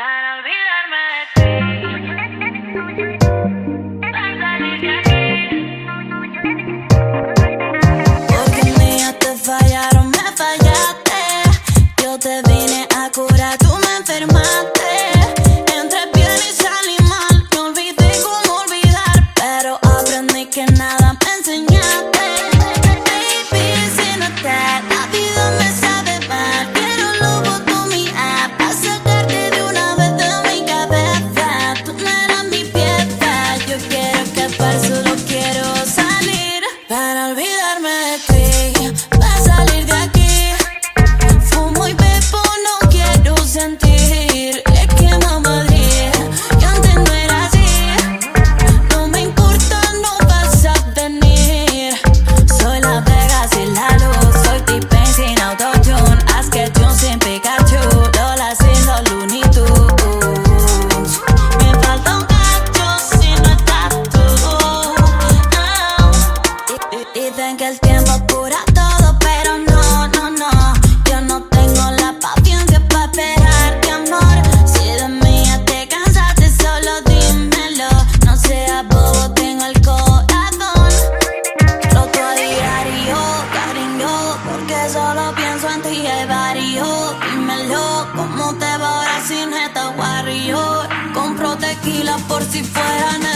Para olvidarme de ti, para salir de aquí. Porque mías te fallaron, me fallaste. Yo te vine a curar, tú me enfermaste. Entré bien y salí mal, me olvidé cómo olvidar, pero aprendí que nada me enseñaste. Baby, si no estás, la vida me sabe mal. Quiero lobotomía para sacarte de una vez de mi cabeza. Tú no eras mi pieza, yo quiero escapar, solo quiero salir para olvidarme de ti, para salir de aquí. Fumo y bebo, no quiero sentir. Es que no Madrid, que antes no era así. No me importa, no vas a venir. Soy la Vega sin la luz, soy T-Pain sin autotune, Asketyun sin Pikachu, Lola sin los Looney Tunes. Me falta un cacho si no estás tú. Dicen que el tiempo cura todo, pero no, no, no. Yo no tengo la paciencia para esperarte, amor. Si de mí ya te cansaste, solo dímelo. No seas bobo, tengo el corazón roto a diario, cariño, porque solo pienso en ti, hay varios. Dímelo, ¿cómo te va ahora sin esta warrior? Compro tequila por si fuera necesario.